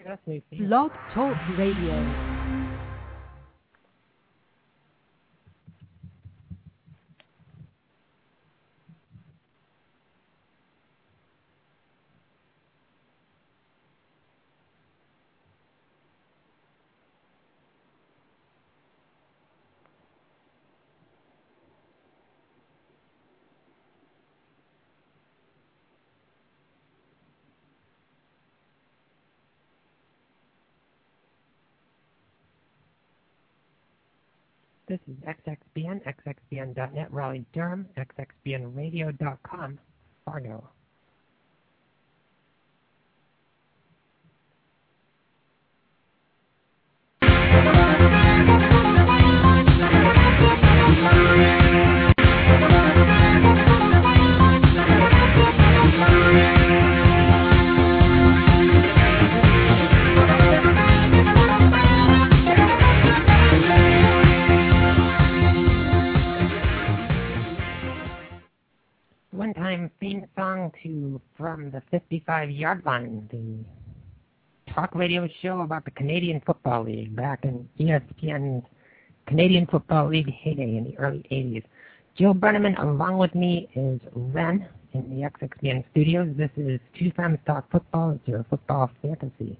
Blog Talk Radio. This is XXBN, XXBN.net, Raleigh-Durham, XXBNradio.com, Fargo. One-time theme song from the 55-yard line, the talk radio show about the Canadian Football League back in ESPN's Canadian Football League heyday in the early 80s. Joe Brenneman, along with me, is Ren in the XXBN studios. This is Two Friends Talk Football. It's your football fantasy.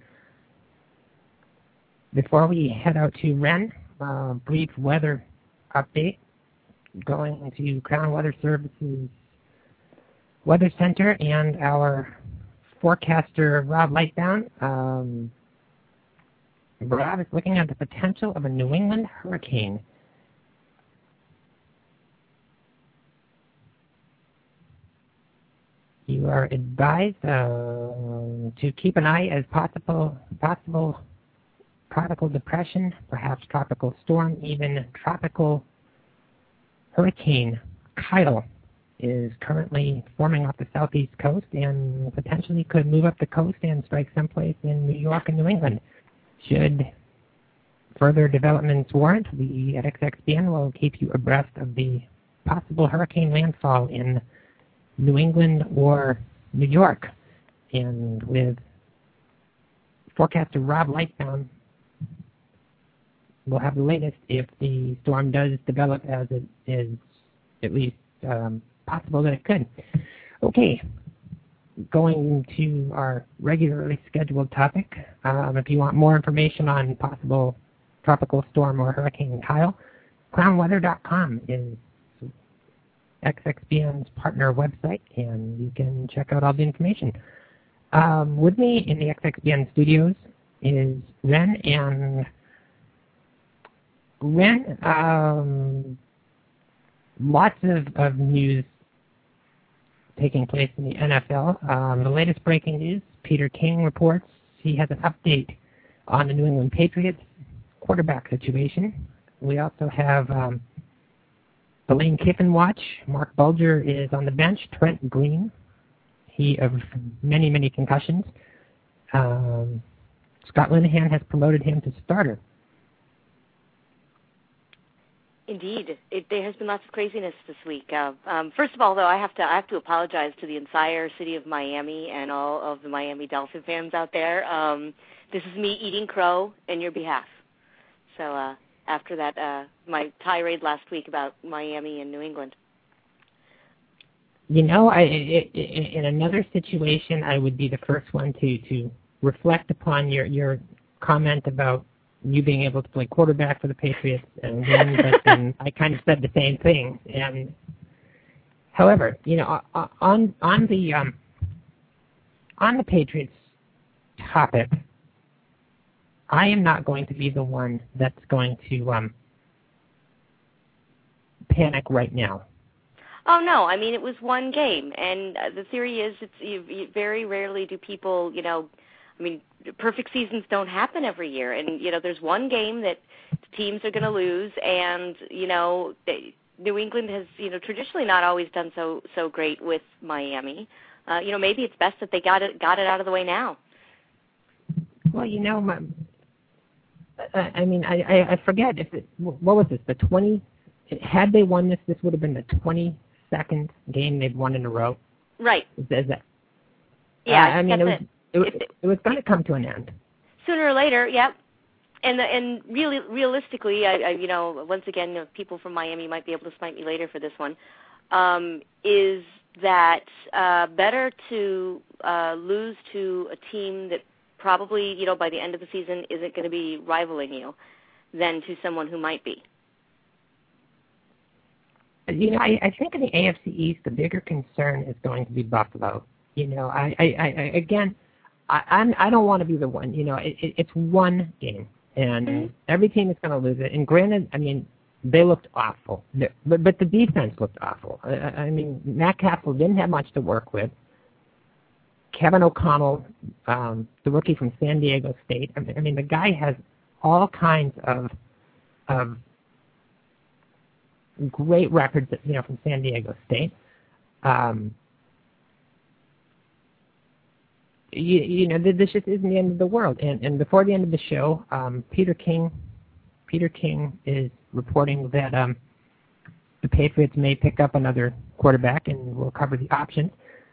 Before we head out to Ren, a brief weather update. Going to Crown Weather Services Weather Center and our forecaster, Rob Lightbound. Rob is looking at the potential of a New England hurricane. You are advised to keep an eye as possible tropical depression, perhaps tropical storm, even tropical hurricane. Kyle is currently forming off the southeast coast and potentially could move up the coast and strike someplace in New York and New England. Should further developments warrant, we at XXBN will keep you abreast of the possible hurricane landfall in New England or New York. And with forecaster Rob Lightbound, we'll have the latest if the storm does develop as it is at least possible that it could. Okay, going to our regularly scheduled topic. If you want more information on possible tropical storm or Hurricane Kyle, crownweather.com is XXBN's partner website, and you can check out all the information. With me in the XXBN studios is Ren, and Ren, lots of news taking place in the NFL. The latest breaking news, Peter King reports he has an update on the New England Patriots quarterback situation. We also have the Lane Kiffin watch. Mark Bulger is on the bench. Trent Green, he of many, many concussions. Scott Linehan has promoted him to starter. Indeed, there has been lots of craziness this week. First of all, though, I have to apologize to the entire city of Miami and all of the Miami Dolphin fans out there. This is me eating crow in your behalf. So after that, my tirade last week about Miami and New England. You know, in another situation, I would be the first one to reflect upon your comment about you being able to play quarterback for the Patriots, and then I kind of said the same thing. And however, you know, on the Patriots topic, I am not going to be the one that's going to panic right now. Oh no! I mean, it was one game, and the theory is very rarely do people, you know. I mean, perfect seasons don't happen every year, and you know, there's one game that teams are going to lose, and you know, New England has, you know, traditionally not always done so great with Miami. You know, maybe it's best that they got it out of the way now. Well, you know, I mean, I forget what was this, the 20? Had they won this would have been the 22nd game they've won in a row. Right. Is that? Yeah, I mean, it was going to come to an end. Sooner or later, yep. And really, realistically, I once again, people from Miami might be able to smite me later for this one. Is that better to lose to a team that probably, by the end of the season isn't going to be rivaling you than to someone who might be? I think in the AFC East, the bigger concern is going to be Buffalo. I don't want to be the one. It's one game, and every team is going to lose it. And granted, they looked awful, but the defense looked awful. Matt Castle didn't have much to work with. Kevin O'Connell, the rookie from San Diego State. The guy has all kinds of great records, from San Diego State. This just isn't the end of the world. And before the end of the show, Peter King is reporting that the Patriots may pick up another quarterback, and we'll cover the options.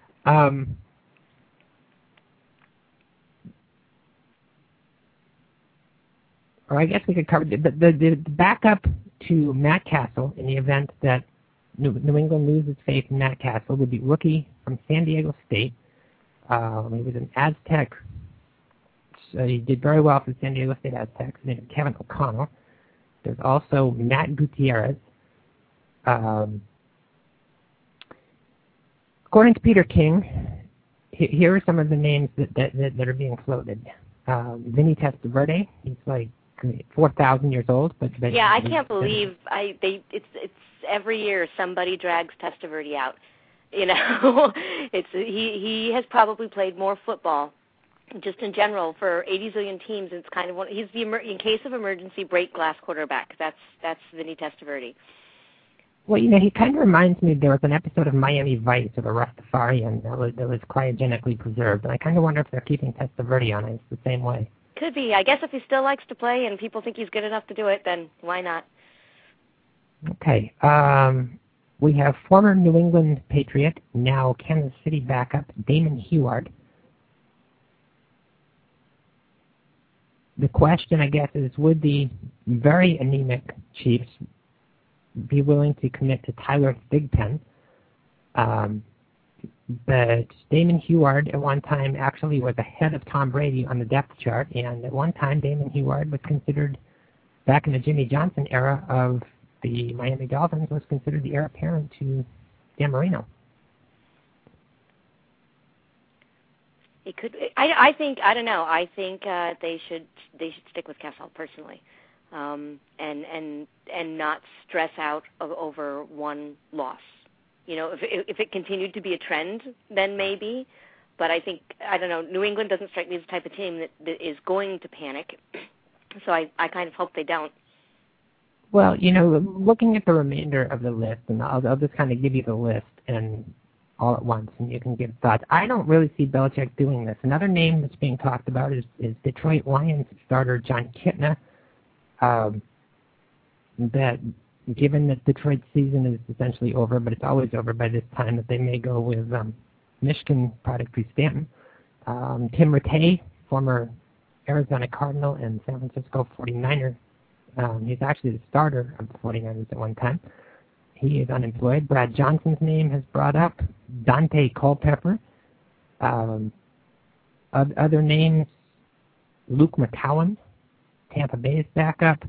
Or I guess we could cover the backup to Matt Castle in the event that New England loses faith in Matt Castle would be rookie from San Diego State. He was an Aztec. So he did very well for the San Diego State Aztecs. His name is Kevin O'Connell. There's also Matt Gutierrez. According to Peter King, here are some of the names that are being floated. Vinny Testaverde, he's like 4,000 years old. But yeah, I can't believe it's every year somebody drags Testaverde out. He has probably played more football, just in general, for 80 zillion teams. It's kind of he's the in case of emergency break glass quarterback. That's Vinny Testaverde. Well, he kind of reminds me. There was an episode of Miami Vice of a Rastafarian that was cryogenically preserved, and I kind of wonder if they're keeping Testaverde on it the same way. Could be. I guess if he still likes to play and people think he's good enough to do it, then why not? Okay. We have former New England Patriot, now Kansas City backup, Damon Huard. The question, I guess, is would the very anemic Chiefs be willing to commit to Tyler Thigpen? But Damon Huard at one time actually was ahead of Tom Brady on the depth chart, and at one time Damon Huard was considered, back in the Jimmy Johnson era of the Miami Dolphins, was considered the heir apparent to Dan Marino. It could. I think. I don't know. I think they should stick with Castle personally, and not stress out over one loss. If it continued to be a trend, then maybe. But I think, I don't know, New England doesn't strike me as the type of team that is going to panic. So I kind of hope they don't. Well, looking at the remainder of the list, and I'll just kind of give you the list and all at once, and you can give thoughts. I don't really see Belichick doing this. Another name that's being talked about is Detroit Lions starter John Kitna. That given that Detroit's season is essentially over, but it's always over by this time, that they may go with Michigan product Drew Stanton. Tim Rattay, former Arizona Cardinal and San Francisco 49er. He's actually the starter of the 49ers at one time. He is unemployed. Brad Johnson's name has brought up. Dante Culpepper. Other names, Luke McCowan, Tampa Bay's backup.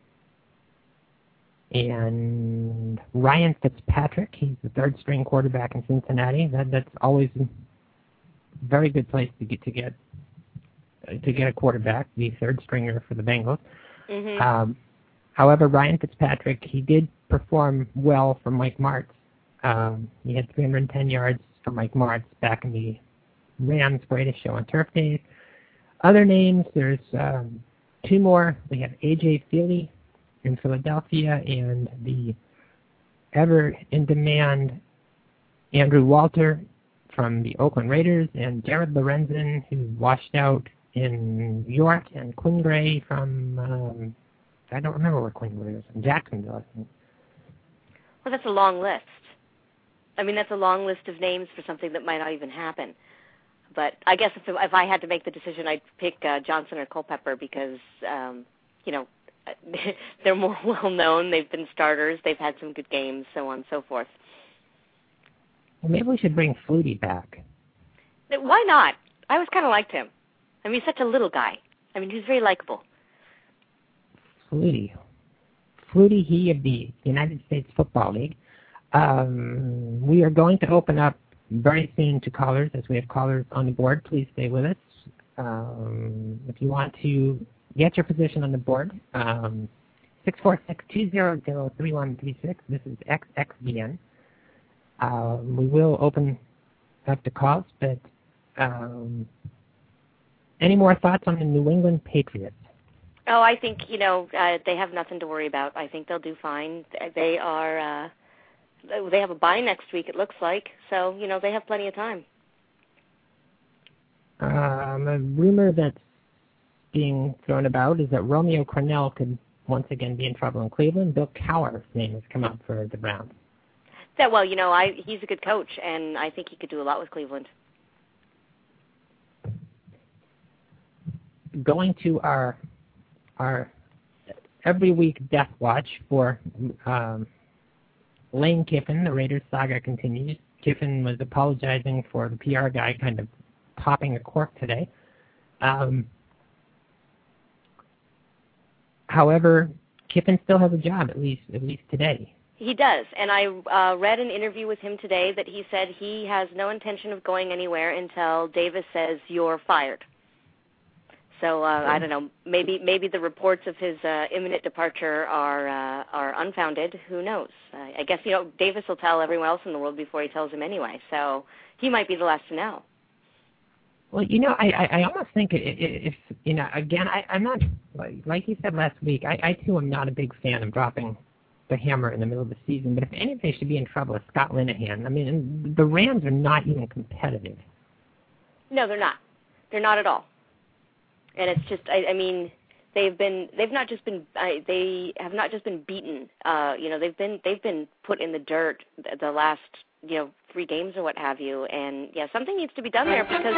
And Ryan Fitzpatrick, he's the third-string quarterback in Cincinnati. That's always a very good place to get a quarterback, the third stringer for the Bengals. Mm-hmm. However, Ryan Fitzpatrick, he did perform well for Mike Martz. He had 310 yards for Mike Martz back in the Rams' greatest show on turf days. Other names, there's two more. We have A.J. Feely in Philadelphia, and the ever-in-demand Andrew Walter from the Oakland Raiders, and Jared Lorenzen, who washed out in New York, and Quinn Gray from, I don't remember where Quinn Gray was, in Jacksonville, I think. Well, that's a long list. That's a long list of names for something that might not even happen. But I guess if I had to make the decision, I'd pick Johnson or Culpepper because, they're more well-known. They've been starters. They've had some good games, so on and so forth. Well, maybe we should bring Flutie back. Why not? I always kind of liked him. I mean, he's such a little guy. I mean, he's very likable. Flutie, he of the United States Football League. We are going to open up very soon to callers, as we have callers on the board. Please stay with us. If you want to get your position on the board, 646-200-3136. This is XXBN. We will open up the calls, but any more thoughts on the New England Patriots? Oh, I think, they have nothing to worry about. I think they'll do fine. They have a bye next week, it looks like. So, they have plenty of time. A rumor that's being thrown about is that Romeo Crennel could once again be in trouble in Cleveland. Bill Cowher's name has come up for the Browns. Well, he's a good coach, and I think he could do a lot with Cleveland. Going to our every week death watch for Lane Kiffin. The Raiders saga continues. Kiffin was apologizing for the PR guy kind of popping a cork today. However, Kiffin still has a job, at least today. He does, and I read an interview with him today that he said he has no intention of going anywhere until Davis says you're fired. So I don't know. Maybe the reports of his imminent departure are unfounded. Who knows? I guess Davis will tell everyone else in the world before he tells him anyway. So he might be the last to know. Well, I almost think if again, I'm not like you said last week. I too am not a big fan of dropping the hammer in the middle of the season. But if anybody should be in trouble, it's Scott Linehan. I mean, the Rams are not even competitive. No, they're not. They're not at all. And it's just, I mean, they have not just been beaten. They've been put in the dirt the last 3 games or what have you. And yeah, something needs to be done there because.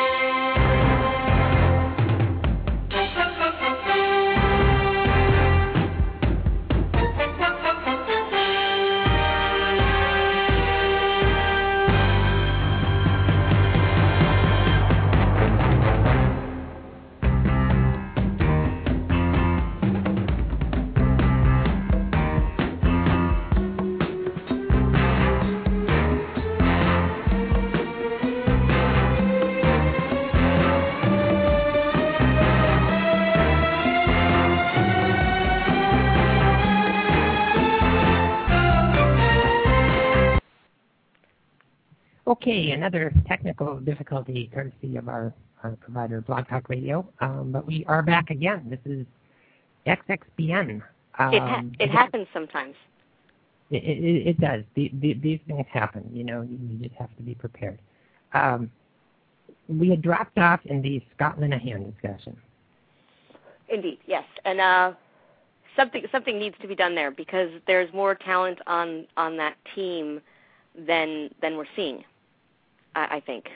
Okay, another technical difficulty courtesy of our provider, Blog Talk Radio. But we are back again. This is XXBN. It happens sometimes. It does. These things happen. You just have to be prepared. We had dropped off in the Scott Linehan discussion. Indeed, yes. And something needs to be done there because there's more talent on that team than we're seeing, I think.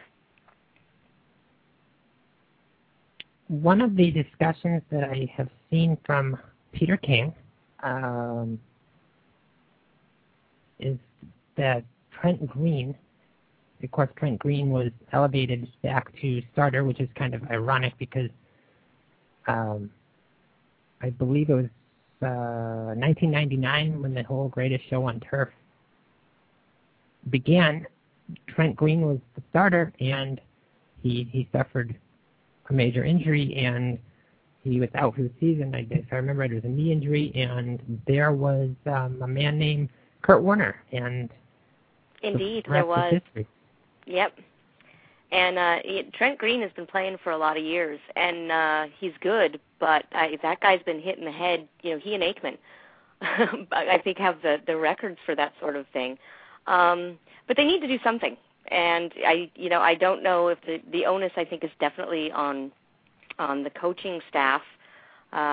One of the discussions that I have seen from Peter King is that Trent Green, of course, Trent Green was elevated back to starter, which is kind of ironic because I believe it was 1999 when the whole Greatest Show on Turf began. Trent Green was the starter, and he suffered a major injury, and he was out for the season. If I remember right, it was a knee injury, and there was a man named Kurt Warner, and indeed there was. History. Yep. And Trent Green has been playing for a lot of years, and he's good, but that guy's been hit in the head. He and Aikman, I think, have the records for that sort of thing. But they need to do something. And I don't know if the onus, I think, is definitely on the coaching staff.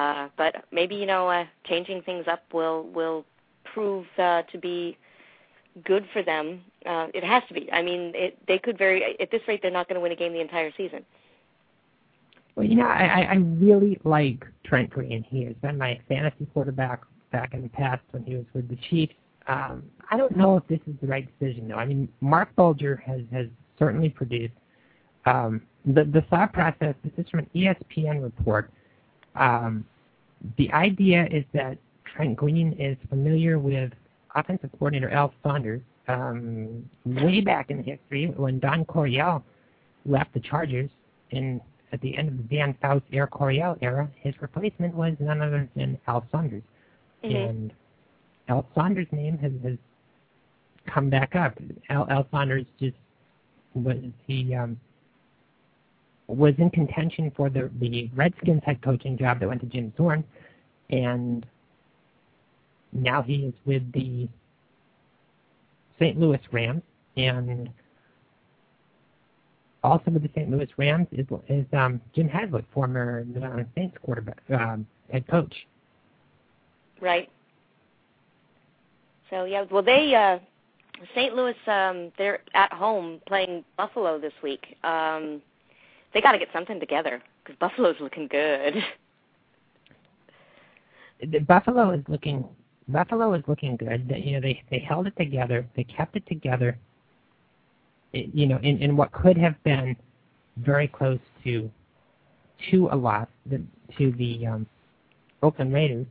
But maybe, changing things up will prove to be good for them. It has to be. I mean, they could at this rate, they're not going to win a game the entire season. Well, I really like Trent Green. He has been my fantasy quarterback back in the past when he was with the Chiefs. I don't know if this is the right decision, though. I mean, Mark Bulger has certainly produced. The thought process, this is from an ESPN report. The idea is that Trent Green is familiar with offensive coordinator Al Saunders. Way back in history, when Don Coryell left the Chargers at the end of the Van Fouts Air Coryell era, his replacement was none other than Al Saunders. Mm-hmm. And Al Saunders' name has come back up. Al Saunders was in contention for the Redskins head coaching job that went to Jim Thorne, and now he is with the St. Louis Rams, and also with the St. Louis Rams is Jim Haslett, former Saints quarterback, head coach. Right. So yeah, well St. Louis, they're at home playing Buffalo this week. They got to get something together because Buffalo's looking good. Buffalo is looking good. They held it together. They kept it together. In what could have been very close to a loss to the Oakland Raiders.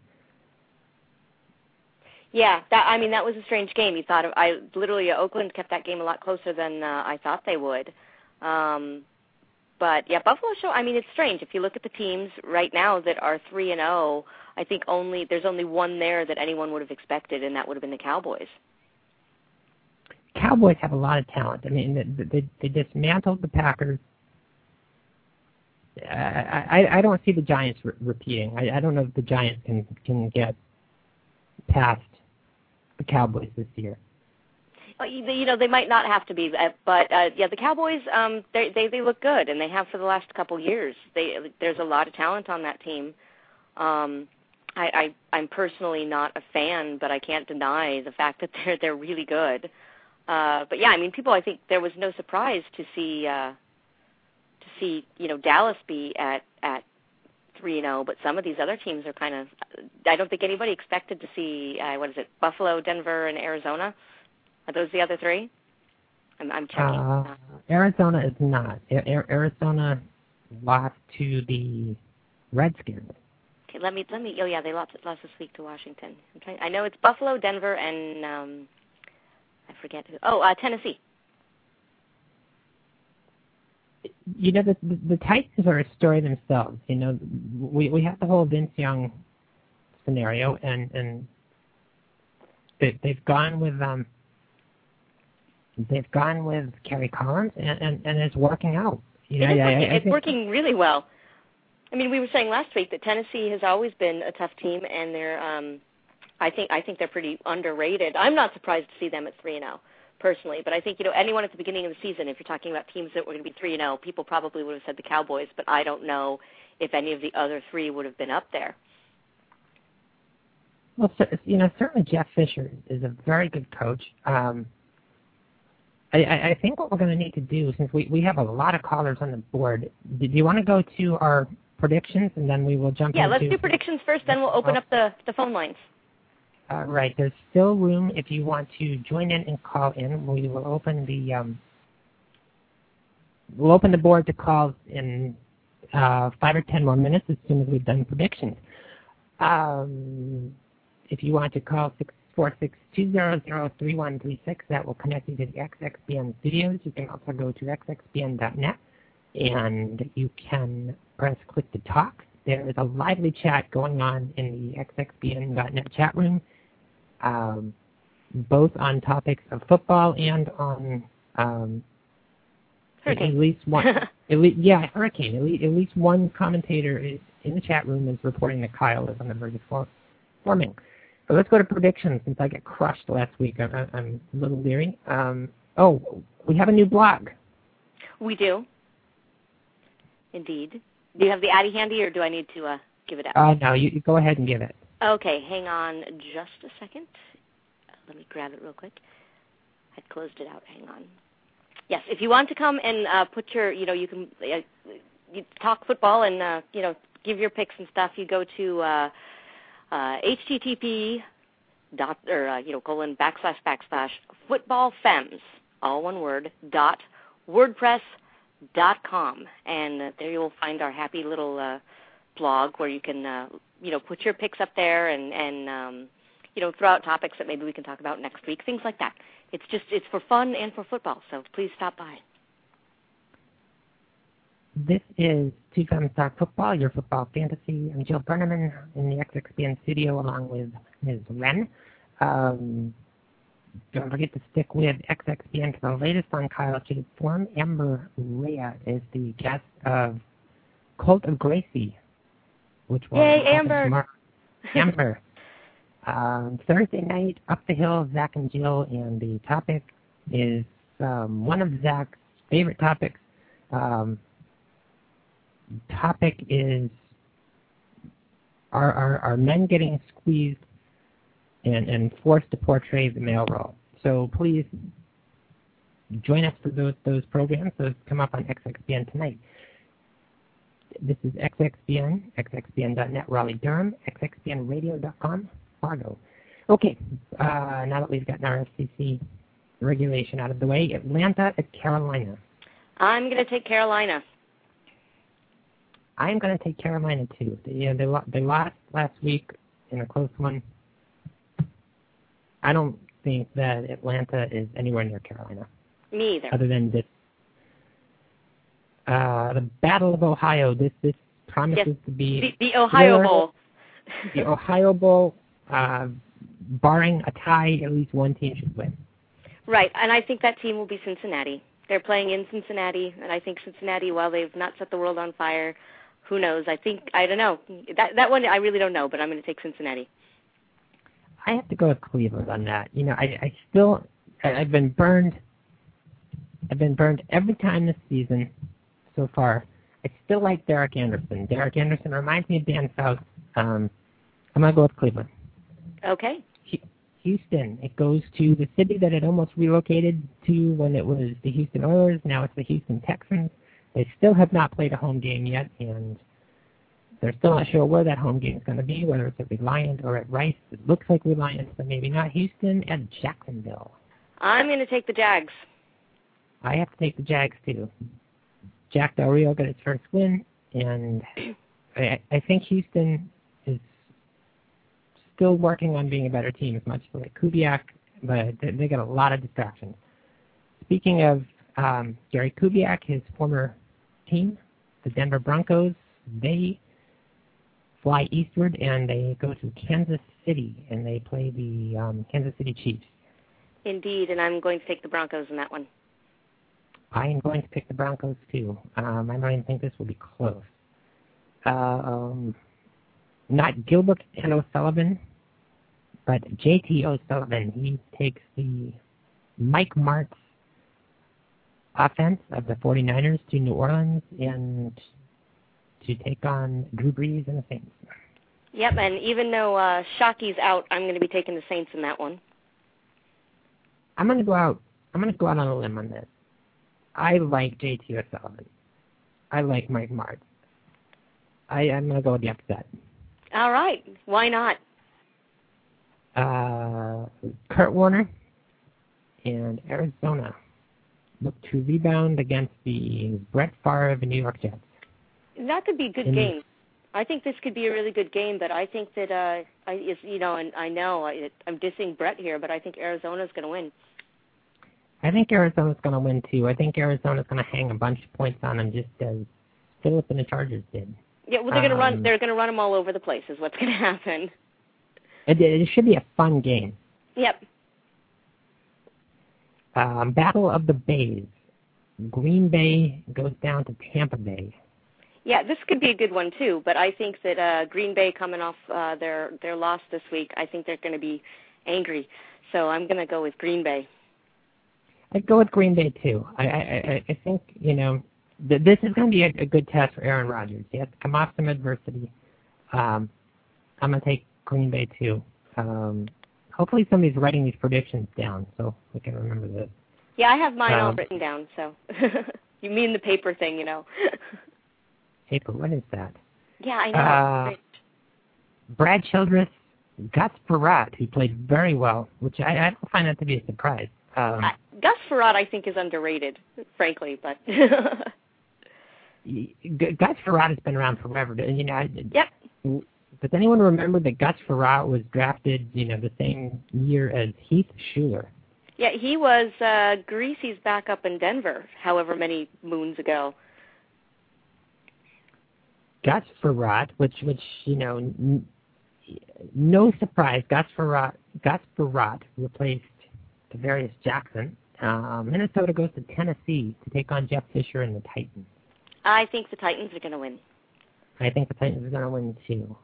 Yeah, that was a strange game. Oakland kept that game a lot closer than I thought they would. But yeah, Buffalo it's strange. If you look at the teams right now that are 3-0, I think there's only one there that anyone would have expected, and that would have been the Cowboys. Cowboys have a lot of talent. I mean, they dismantled the Packers. I don't see the Giants repeating. I don't know if the Giants can get past the Cowboys this year. They might not have to be, but the Cowboys, they look good, and they have for the last couple years. There's a lot of talent on that team. I'm personally not a fan, but I can't deny the fact that they're really good. But yeah, people, I think there was no surprise to see Dallas be at 3-0, but some of these other teams are kind of. I don't think anybody expected to see Buffalo, Denver, and Arizona. Are those the other three? I'm checking. Arizona is not. Arizona lost to the Redskins. Okay, let me. Oh yeah, they lost this week to Washington. I know it's Buffalo, Denver, and I forget who. Tennessee. The Titans are a story themselves. We have the whole Vince Young scenario, and they've gone with Kerry Collins, and it's working out. It's working really well. We were saying last week that Tennessee has always been a tough team, and they're I think they're pretty underrated. I'm not surprised to see them at 3-0 personally, but I think anyone at the beginning of the season, if you're talking about teams that were going to be 3-0, people probably would have said the Cowboys, but I don't know if any of the other three would have been up there. Well, certainly Jeff Fisher is a very good coach. I think what we're going to need to do, since we have a lot of callers on the board, do you want to go to our predictions, and then we will jump into... Yeah, let's do predictions first, then we'll open up the phone lines. Right. There's still room if you want to join in and call in. We will open the board to calls in 5 or 10 more minutes as soon as we've done predictions. If you want to call 646-200-3136, that will connect you to the XXBN studios. You can also go to xxbn.net, and you can click to talk. There is a lively chat going on in the xxbn.net chat room, both on topics of football and on Hurricane. At least one. Hurricane. At least one commentator in the chat room is reporting that Kyle is on the verge of forming. But let's go to predictions, since I got crushed last week. I'm a little leery. We have a new blog. We do. Indeed. Do you have the Addy handy, or do I need to give it out? No, you go ahead and give it. Okay, hang on just a second. Let me grab it real quick. had closed it out. Hang on. Yes, if you want to come and put your, you can you talk football and, give your picks and stuff, you go to http //footballfems, all one word, .wordpress.com. And there you will find our happy little blog where you can, put your picks up there and throw out topics that maybe we can talk about next week, things like that. It's for fun and for football, so please stop by. This is Two Femmes Talk Football, your football fantasy. I'm Jill Berneman in the XXPN studio along with Ms. Wren. Don't forget to stick with XXPN for the latest on Kyle Chittitt's form. Amber Rea is the guest of Cult of Gracie, which will Yay, Amber! Tomorrow. Amber. Thursday night, Up the Hill, Zach and Jill, and the topic is one of Zach's favorite topics. Topic is are men getting squeezed and forced to portray the male role? So please join us for those programs. Those come up on XXPN tonight. This is XXPN, xxpn.net, Raleigh-Durham, xxpnradio.com, Fargo. Okay, now that we've gotten our FCC regulation out of the way, Atlanta at Carolina. I'm going to take Carolina. I'm going to take Carolina, too. They lost last week in a close one. I don't think that Atlanta is anywhere near Carolina. Me either. Other than this. The Battle of Ohio, this promises to be... The Ohio Bowl. The Ohio Bowl, barring a tie, at least one team should win. Right, and I think that team will be Cincinnati. They're playing in Cincinnati, and I think Cincinnati, while they've not set the world on fire, who knows? I don't know. That one I really don't know, but I'm going to take Cincinnati. I have to go with Cleveland on that. I've been burned. I've been burned every time this season so far. I still like Derek Anderson. Derek Anderson reminds me of Dan Fouts. I'm going to go with Cleveland. Okay. Houston. It goes to the city that it almost relocated to when it was the Houston Oilers. Now it's the Houston Texans. They still have not played a home game yet, and they're still not sure where that home game is going to be, whether it's at Reliant or at Rice. It looks like Reliant, but maybe not. Houston at Jacksonville. I'm going to take the Jags. I have to take the Jags, too. Jack Del Rio got his first win, and I think Houston is still working on being a better team, as much like Kubiak, but they got a lot of distractions. Speaking of Gary Kubiak, his former team, the Denver Broncos, they fly eastward and they go to Kansas City and they play the Kansas City Chiefs. Indeed, and I'm going to take the Broncos in that one. I am going to pick the Broncos too. I don't even think this will be close. Not Gilbert and O'Sullivan, but J.T. O'Sullivan. He takes the Mike Martz offense of the 49ers to New Orleans and to take on Drew Brees and the Saints. Yep, and even though Shockey's out, I'm going to be taking the Saints in that one. I'm going to go out on a limb on this. I like J.T. O'Sullivan. I like Mike Martz. I'm going to go with the upset. All right. Why not? Kurt Warner and Arizona look to rebound against the Brett Favre New York Jets. That could be a good game. I think this could be a really good game, but I think that, I'm dissing Brett here, but I think Arizona's going to win. I think Arizona's going to win, too. I think Arizona's going to hang a bunch of points on them just as Phillip and the Chargers did. Yeah, well, they're going to run them all over the place is what's going to happen. It should be a fun game. Yep. Battle of the Bays. Green Bay goes down to Tampa Bay. Yeah, this could be a good one, too, but I think that Green Bay coming off their loss this week, I think they're going to be angry. So I'm going to go with Green Bay. I'd go with Green Bay, too. I think, this is going to be a good test for Aaron Rodgers. He has to come off some adversity. I'm going to take Green Bay, too. hopefully somebody's writing these predictions down so we can remember this. Yeah, I have mine all written down, so. You mean the paper thing, you know. Paper, what is that? Yeah, I know. Brad Childress, Gus Frerotte, who played very well, which I don't find that to be a surprise. Gus Frerotte, I think, is underrated, frankly, but... Gus Frerotte has been around forever. You know, yep. Does anyone remember that Gus Frerotte was drafted, you know, the same year as Heath Shuler? Yeah, he was Greasy's backup in Denver, however many moons ago. Gus Frerotte, which you know, no surprise, Gus Frerotte replaced Tavarius Jackson. Minnesota goes to Tennessee to take on Jeff Fisher and the Titans. I think the Titans are going to win. I think the Titans are going to win, too.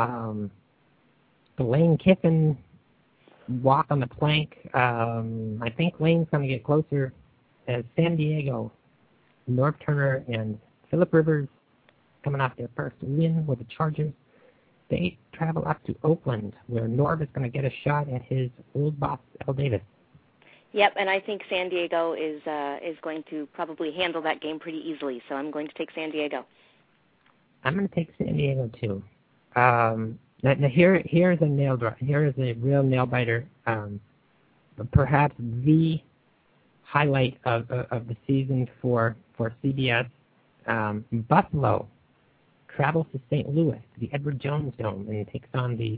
The Lane Kiffin walk on the plank. I think Lane's going to get closer as San Diego, Norv Turner, and Phillip Rivers coming off their first win with the Chargers. They travel up to Oakland, where Norv is going to get a shot at his old boss, Al Davis. Yep, and I think San Diego is going to probably handle that game pretty easily, so I'm going to take San Diego. I'm going to take San Diego, too. Now here's a nail drop. Here is a real nail-biter. Perhaps the highlight of the season for CBS. Buffalo travels to St. Louis, the Edward Jones Dome, and takes on the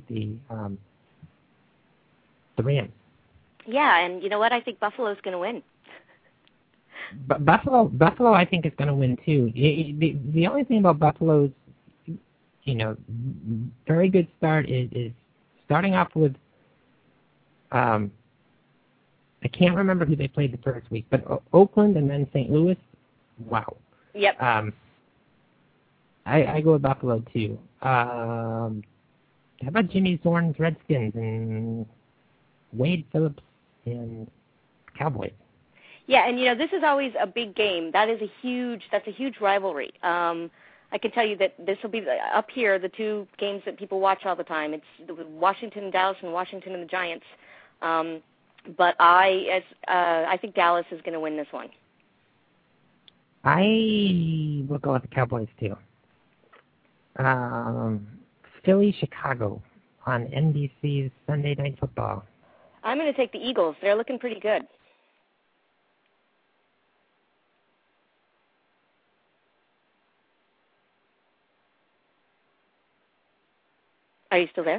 Rams. Yeah, and you know what? I think Buffalo's going to win. But Buffalo, I think is going to win too. The only thing about Buffalo's, you know, very good start is starting off with. I can't remember who they played the first week, but Oakland and then St. Louis. Wow. Yep. I go with Buffalo too. How about Jimmy Zorn's Redskins and Wade Phillips and Cowboys? Yeah, and you know, this is always a big game. That's a huge rivalry. I can tell you that this will be up here, the two games that people watch all the time. It's Washington and Dallas and Washington and the Giants. But I think Dallas is going to win this one. I will go with the Cowboys too. Philly, Chicago on NBC's Sunday Night Football. I'm going to take the Eagles. They're looking pretty good. Are you still there?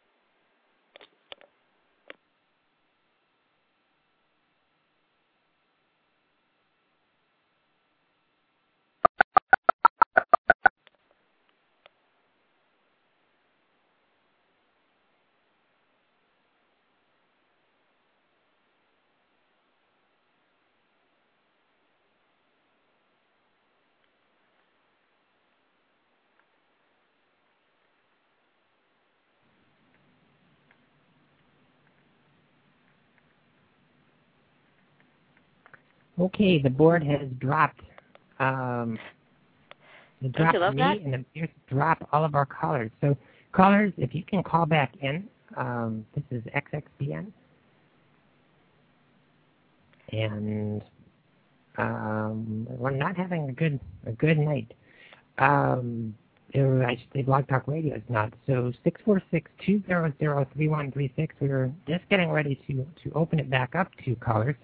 Okay, the board has dropped. It dropped Don't you love me, that? and it appears to drop all of our callers. So, callers, if you can call back in, this is XXBN, and we're not having a good night. I should say Blog Talk Radio is not. So 646-200-3136. We're just getting ready to open it back up to callers.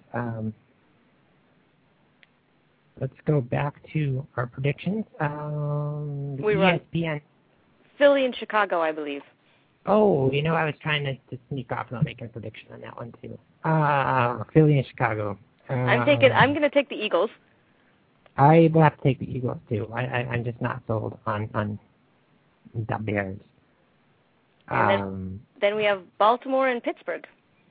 Let's go back to our predictions. We ESPN. Philly and Chicago, I believe. Oh, you know, I was trying to sneak off and I'll make a prediction on that one too. Philly and Chicago. I'm going to take the Eagles. I will have to take the Eagles too. I'm just not sold on the Bears. And then we have Baltimore and Pittsburgh.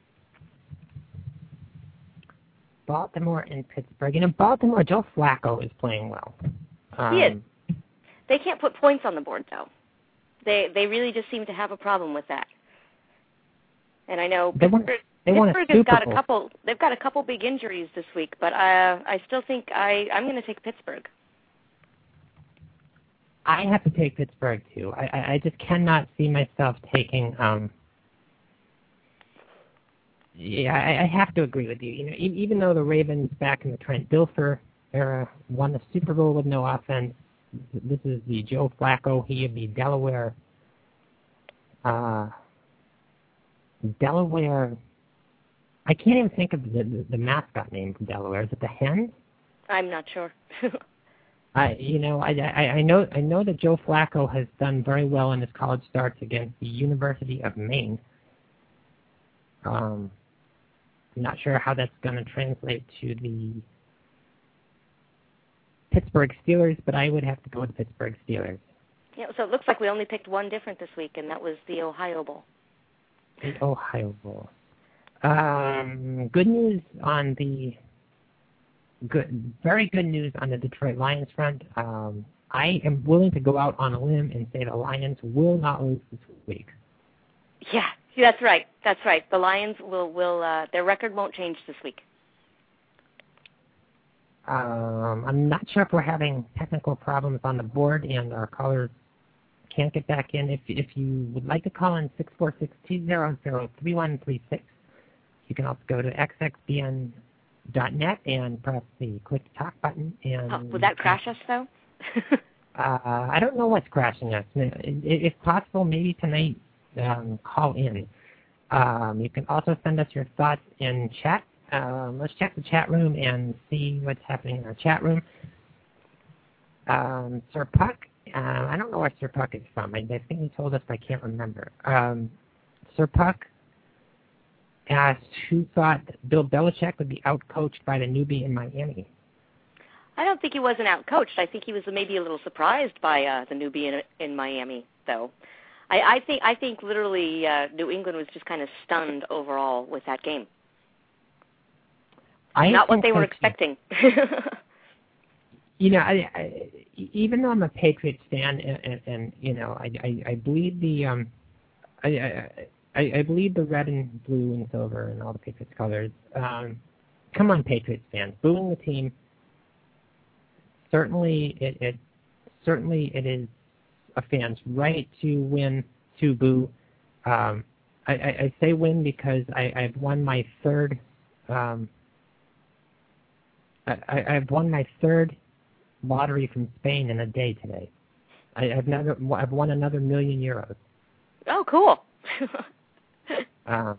Baltimore and Pittsburgh. You know, Baltimore, Joe Flacco is playing well. He is. They can't put points on the board, though. They really just seem to have a problem with that. And I know Pittsburgh has got a couple. They've got a couple big injuries this week, but I still think I'm going to take Pittsburgh. I have to take Pittsburgh too. I just cannot see myself taking Yeah, I have to agree with you. You know, even though the Ravens back in the Trent Dilfer era won the Super Bowl with no offense, this is the Joe Flacco. He of the Delaware. Delaware. I can't even think of the mascot name for Delaware. Is it the Hens? I'm not sure. I know that Joe Flacco has done very well in his college starts against the University of Maine. I'm not sure how that's going to translate to the Pittsburgh Steelers, but I would have to go with the Pittsburgh Steelers. Yeah, so it looks like we only picked one different this week, and that was the Ohio Bowl. The Ohio Bowl. Good news on the very good news on the Detroit Lions front. I am willing to go out on a limb and say the Lions will not lose this week. Yeah, that's right. That's right. The Lions will their record won't change this week. I'm not sure if we're having technical problems on the board and our callers can't get back in. If you would like to call in 646-200-3136, you can also go to xxbn.net and press the click talk button. And would that crash us though? I don't know what's crashing us. If possible, maybe tonight call in. You can also send us your thoughts in chat. Let's check the chat room and see what's happening in our chat room. Sir Puck, I don't know where Sir Puck is from. I think he told us, but I can't remember. Sir Puck asked who thought Bill Belichick would be outcoached by the newbie in Miami. I don't think he wasn't outcoached. I think he was maybe a little surprised by the newbie in Miami, though. I think literally New England was just kind of stunned overall with that game. Not what they were expecting. You know, I even though I'm a Patriots fan, and you know, I bleed the I bleed the red and blue and silver and all the Patriots colors. Come on, Patriots fans, booing the team. Certainly, it is a fan's right to win, to boo. I say win because I've won my third. I've won my third lottery from Spain in a day today. I've won another €1 million. Oh, cool. So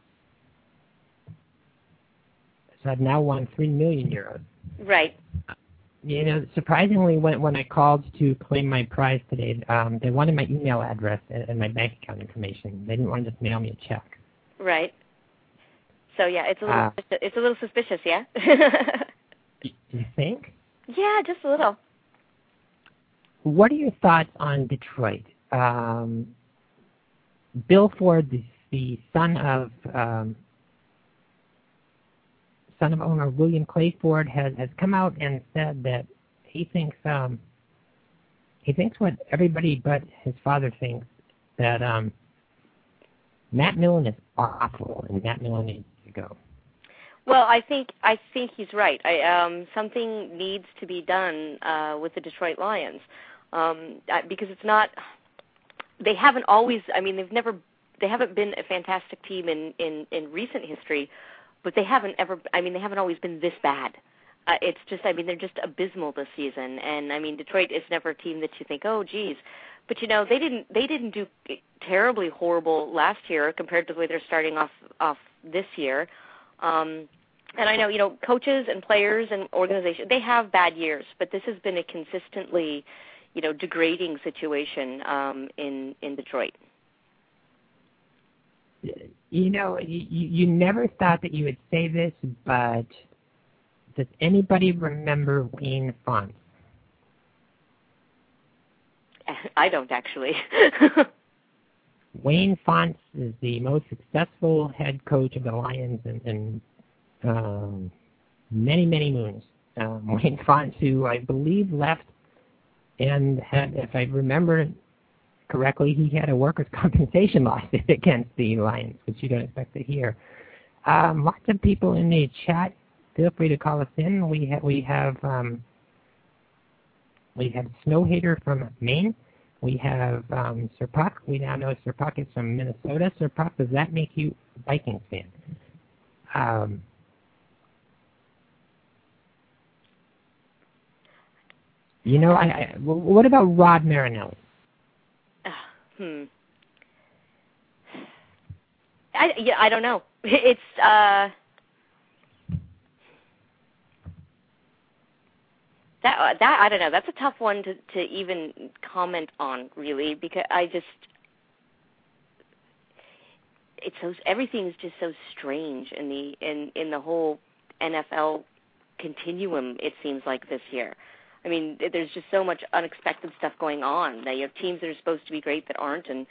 I've now won €3 million. Right. You know, surprisingly, when I called to claim my prize today, they wanted my email address and my bank account information. They didn't want to just mail me a check. Right. So yeah, it's a little suspicious, yeah. You think? Yeah, just a little. What are your thoughts on Detroit? Bill Ford, the son of owner William Clay Ford, has come out and said that he thinks what everybody but his father thinks, that Matt Millen is awful and Matt Millen needs to go. Well, I think he's right. Something needs to be done with the Detroit Lions because it's not. They haven't always. I mean, they haven't been a fantastic team in recent history, but they haven't ever. I mean, they haven't always been this bad. It's just. I mean, they're just abysmal this season. And I mean, Detroit is never a team that you think, oh, geez. But you know, they didn't do terribly horrible last year compared to the way they're starting off this year. And I know, you know, coaches and players and organizations, they have bad years, but this has been a consistently, you know, degrading situation in Detroit. You know, you never thought that you would say this, but does anybody remember Wayne Fontes? I don't actually. Wayne Fontes is the most successful head coach of the Lions in many, many moons. Wayne Fontes, who I believe left and had, if I remember correctly, he had a workers' compensation lawsuit against the Lions, which you don't expect to hear. Lots of people in the chat. Feel free to call us in. We have Snow Hater from Maine. We have Sir Puck. We now know Sir Puck is from Minnesota. Sir Puck, does that make you a Vikings fan? What about Rod Marinelli? I don't know. It's that I don't know. That's a tough one to even comment on, really, because everything's just so strange in the whole NFL continuum. It seems like this year. I mean, there's just so much unexpected stuff going on. Now you have teams that are supposed to be great that aren't, and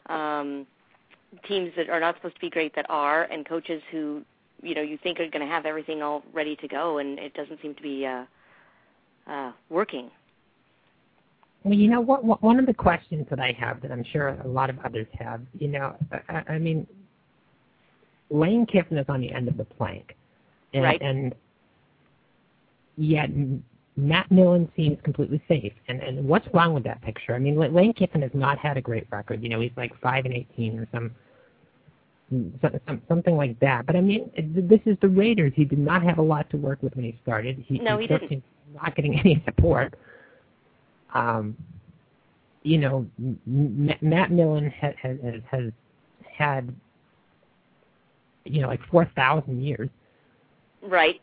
teams that are not supposed to be great that are, and coaches who you think are going to have everything all ready to go, and it doesn't seem to be working. Well, one of the questions that I have that I'm sure a lot of others have, I mean, Lane Kiffin is on the end of the plank, right? And yet Matt Millen seems completely safe. And what's wrong with that picture? I mean, Lane Kiffin has not had a great record. He's like 5-18 or something like that. But I mean, this is the Raiders. He did not have a lot to work with when he started. He didn't. Not getting any support. Matt Millen has had like 4,000 years. Right.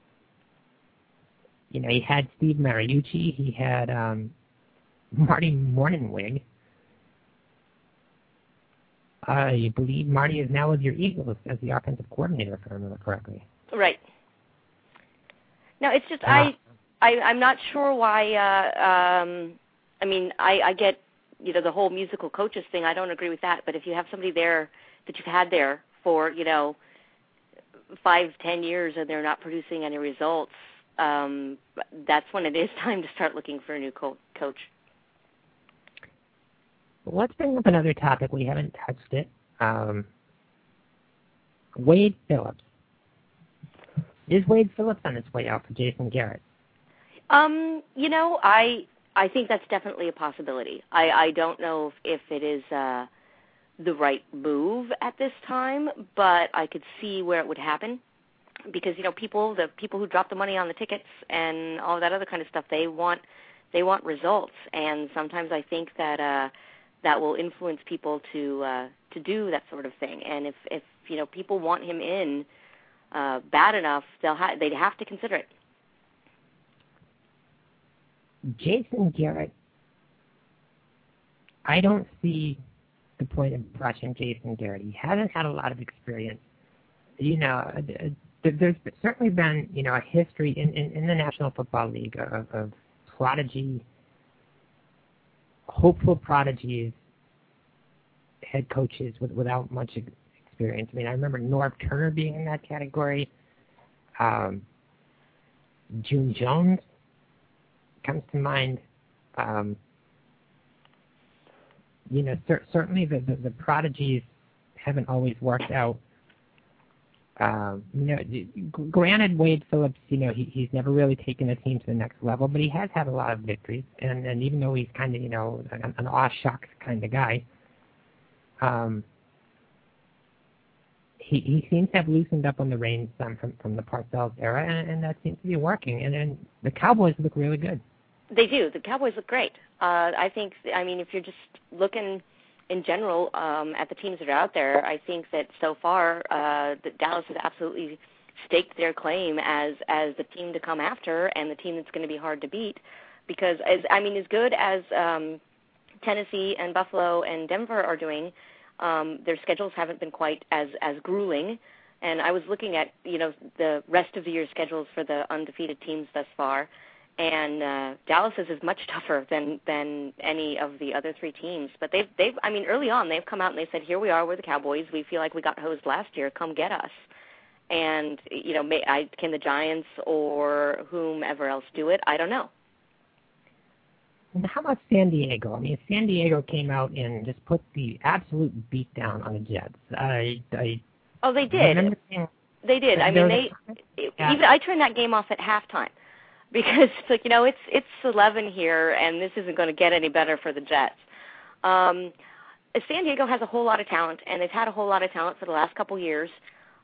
He had Steve Mariucci. He had Marty Mornhinweg. I believe Marty is now with your Eagles as the offensive coordinator, if I remember correctly. Right. No, it's just I'm not sure why. I mean, I get the whole musical coaches thing. I don't agree with that. But if you have somebody there that you've had there for 5-10 years and they're not producing any results, that's when it is time to start looking for a new coach. Let's bring up another topic. We haven't touched it. Wade Phillips. Is Wade Phillips on its way out for Jason Garrett? I think that's definitely a possibility. I don't know if it is the right move at this time, but I could see where it would happen because the people who drop the money on the tickets and all that other kind of stuff, they want results, and sometimes I think that that will influence people to do that sort of thing. And if people want him in bad enough, they'd have to consider it. Jason Garrett, I don't see the point of brushing Jason Garrett. He hasn't had a lot of experience. There's certainly been, a history in the National Football League of prodigy, hopeful prodigies, head coaches without much experience. I mean, I remember Norv Turner being in that category. June Jones comes to mind. Certainly the prodigies haven't always worked out. Granted, Wade Phillips, he's never really taken a team to the next level, but he has had a lot of victories. And even though he's kind of, an aw shucks kind of guy, he seems to have loosened up on the reins from the Parcells era, and that seems to be working. And then the Cowboys look really good. They do. The Cowboys look great. I think, if you're just looking in general at the teams that are out there, I think that so far that Dallas has absolutely staked their claim as the team to come after and the team that's going to be hard to beat. Because, as good as Tennessee and Buffalo and Denver are doing, their schedules haven't been quite as grueling. And I was looking at, the rest of the year's schedules for the undefeated teams thus far. And Dallas's is much tougher than any of the other three teams. But they've early on they've come out and they said, here we are, we're the Cowboys. We feel like we got hosed last year. Come get us. And can the Giants or whomever else do it? I don't know. And how about San Diego? San Diego came out and just put the absolute beat down on the Jets. They did. They did. I turned that game off at halftime. Because it's 11 here, and this isn't going to get any better for the Jets. San Diego has a whole lot of talent, and they've had a whole lot of talent for the last couple years.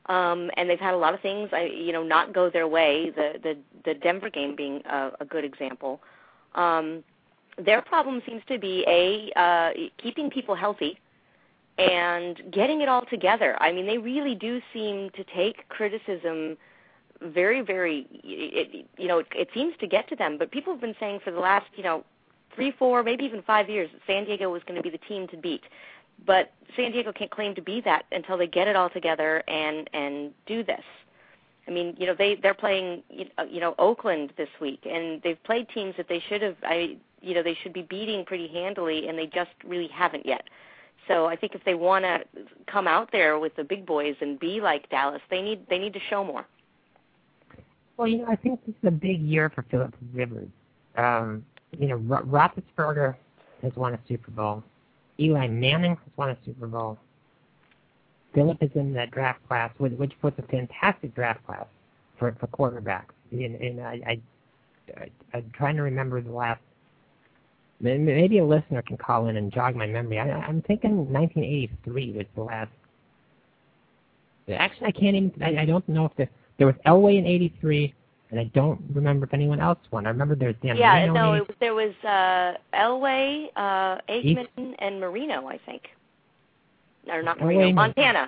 And they've had a lot of things, not go their way. The Denver game being a good example. Their problem seems to be keeping people healthy and getting it all together. I mean, they really do seem to take criticism very, very. It seems to get to them. But people have been saying for the last 3, 4, maybe even 5 years that San Diego was going to be the team to beat. But San Diego can't claim to be that until they get it all together and do this. I mean, they're playing, Oakland this week, and they've played teams that they should have, they should be beating pretty handily, and they just really haven't yet. So I think if they want to come out there with the big boys and be like Dallas, they need to show more. Well, I think this is a big year for Philip Rivers. Roethlisberger has won a Super Bowl. Eli Manning has won a Super Bowl. Philip is in that draft class, which puts a fantastic draft class for quarterbacks. And I'm trying to remember the last. Maybe a listener can call in and jog my memory. I'm thinking 1983 was the last. Actually, I can't even. I don't know if there was Elway in '83. And I don't remember if anyone else won. I remember there was Dan Marino. There was Elway, Aikman, and Marino, I think. Or not Marino, Montana.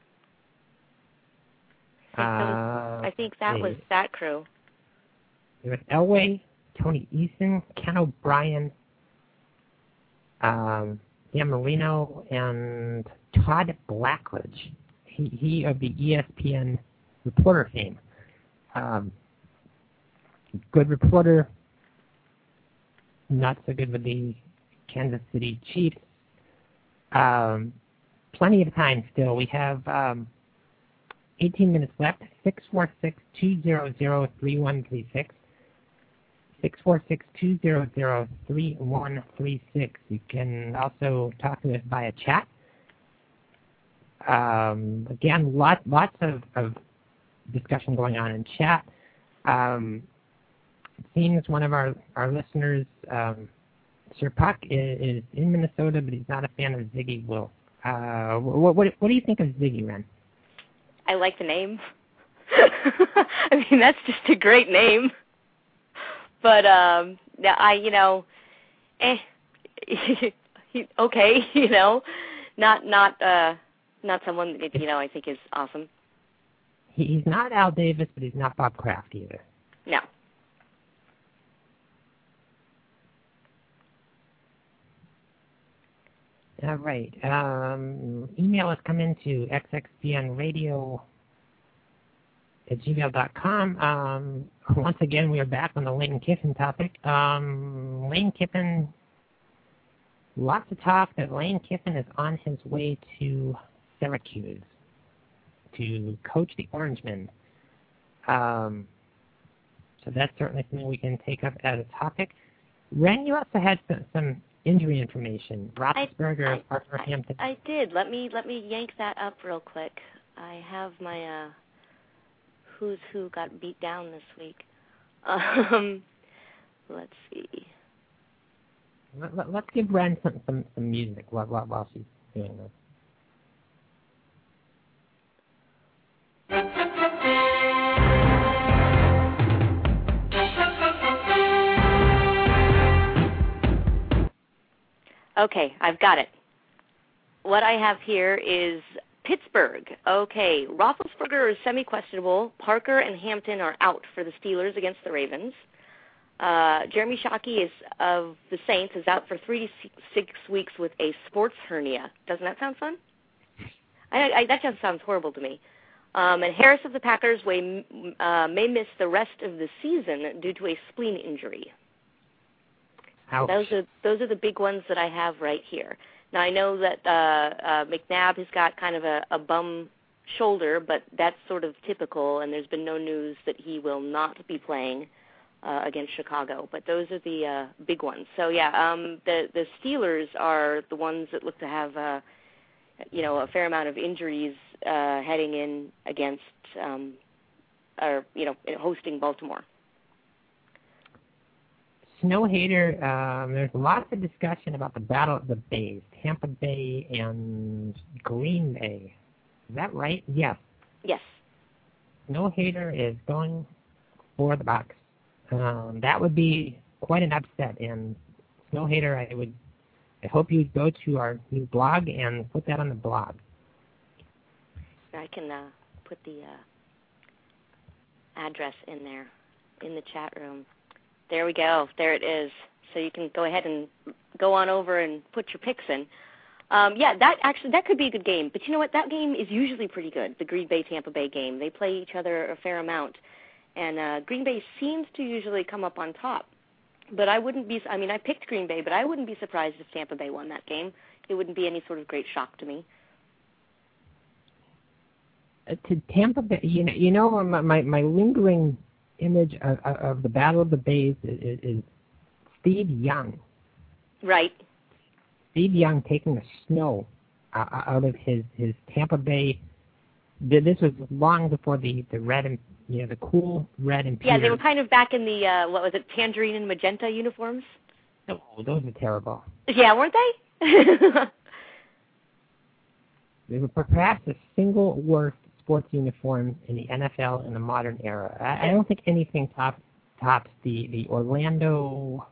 I think that was that crew. There was Elway, Tony Eason, Ken O'Brien, Dan Marino, and Todd Blackledge. He of the ESPN reporter fame. Good reporter, not so good with the Kansas City Chiefs. Plenty of time still. We have 18 minutes left. 646-200-3136. 646-200-3136. You can also talk to us via chat. Again, lots of discussion going on in chat. It seems one of our listeners, Sir Puck, is in Minnesota, but he's not a fan of Ziggy Wolf. What do you think of Ziggy, Ren? I like the name. I mean, that's just a great name. But okay, not someone that I think is awesome. He's not Al Davis, but he's not Bob Kraft either. No. All right. Email has come into xxpnradio@gmail.com. Once again, we are back on the Lane Kiffin topic. Lane Kiffin, lots of talk that Lane Kiffin is on his way to Syracuse to coach the Orangemen. So that's certainly something we can take up as a topic. Ren, you also had some injury information. Roethlisberger, Parker Hampton. I did. Let me yank that up real quick. I have my who's who got beat down this week. Let's see. Let's give Ren some music while she's doing this. Okay, I've got it. What I have here is Pittsburgh. Okay, Roethlisberger is semi-questionable. Parker and Hampton are out for the Steelers against the Ravens. Jeremy Shockey of the Saints is out for 3 to 6 weeks with a sports hernia. Doesn't that sound fun? That just sounds horrible to me. And Harris of the Packers may miss the rest of the season due to a spleen injury. Ouch. Those are the big ones that I have right here. Now, I know that McNabb has got kind of a bum shoulder, but that's sort of typical, and there's been no news that he will not be playing against Chicago. But those are the big ones. So, yeah, the Steelers are the ones that look to have, a fair amount of injuries heading in against hosting Baltimore. Snow Hater, there's lots of discussion about the Battle of the Bays, Tampa Bay and Green Bay. Is that right? Yes. Yes. No Hater is going for the Bucks. That would be quite an upset. And Snow Hater, I hope you go to our new blog and put that on the blog. I can put the address in there in the chat room. There we go. There it is. So you can go ahead and go on over and put your picks in. That could be a good game. But you know what? That game is usually pretty good, the Green Bay-Tampa Bay game. They play each other a fair amount. And Green Bay seems to usually come up on top. But I picked Green Bay, but I wouldn't be surprised if Tampa Bay won that game. It wouldn't be any sort of great shock to me. To Tampa Bay, my lingering image of the Battle of the Bays is Steve Young. Right. Steve Young taking the snow out of his Tampa Bay. This was long before the red and the cool red and yeah, they were kind of back in the tangerine and magenta uniforms. Oh, those are terrible. Yeah, weren't they? They were perhaps the single worst sports uniforms in the NFL in the modern era. I don't think anything tops the Orlando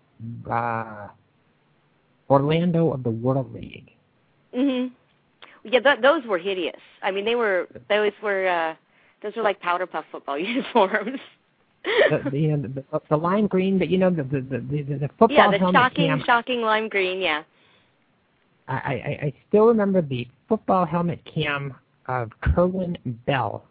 of the World League. Mhm. Yeah, those were hideous. I mean, those were like powder puff football uniforms. the lime green, but the football helmet. Yeah, the shocking lime green. Yeah. I still remember the football helmet cam of Kerwin Bell.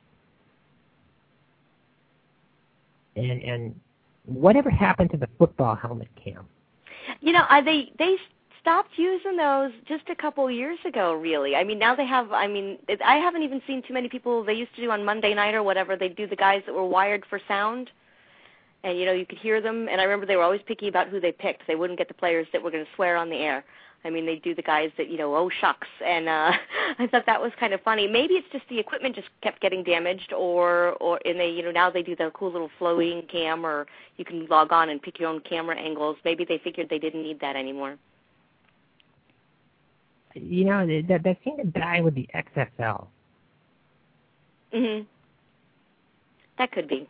And whatever happened to the football helmet cam? They stopped using those just a couple years ago, really. I mean, now they have, I haven't even seen too many people. They used to do on Monday night or whatever, they'd do the guys that were wired for sound. And, you could hear them. And I remember they were always picky about who they picked. They wouldn't get the players that were going to swear on the air. I mean, they'd do the guys that, oh, shucks. And I thought that was kind of funny. Maybe it's just the equipment just kept getting damaged and they, now they do the cool little flowing cam, or you can log on and pick your own camera angles. Maybe they figured they didn't need that anymore. That seemed to die with the XFL. Mhm. That could be.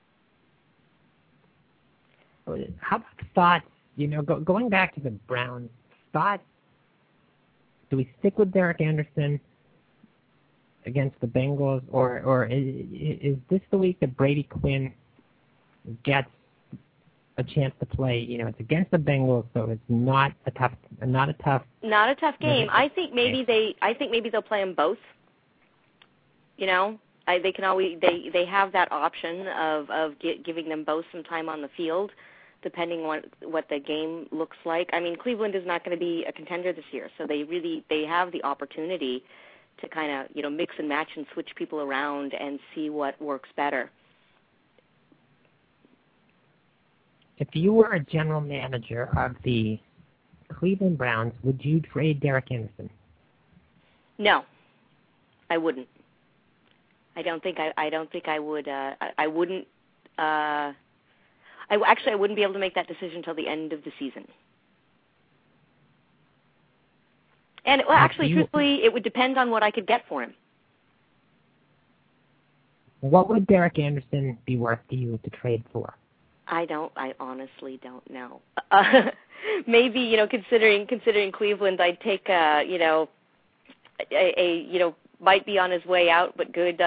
How about thoughts? Going back to the Browns, thoughts. Do we stick with Derek Anderson against the Bengals, or is this the week that Brady Quinn gets a chance to play? It's against the Bengals, so it's not a tough game. I think maybe they'll play them both. They can always they have that option of giving them both some time on the field, depending on what the game looks like. I mean, Cleveland is not going to be a contender this year, so they have the opportunity to kind of mix and match and switch people around and see what works better. If you were a general manager of the Cleveland Browns, would you trade Derek Anderson? No, I wouldn't. I don't think I would. I wouldn't. I wouldn't be able to make that decision until the end of the season. And truthfully, it would depend on what I could get for him. What would Derek Anderson be worth to you to trade for? I honestly don't know. Maybe, considering Cleveland, I'd take, might be on his way out, but good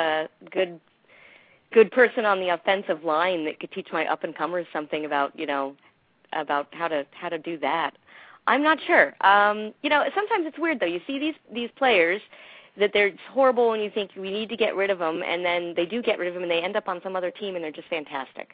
person on the offensive line that could teach my up-and-comers something about, about how to do that. I'm not sure. Sometimes it's weird, though. You see these players that they're horrible and you think we need to get rid of them, and then they do get rid of them and they end up on some other team and they're just fantastic.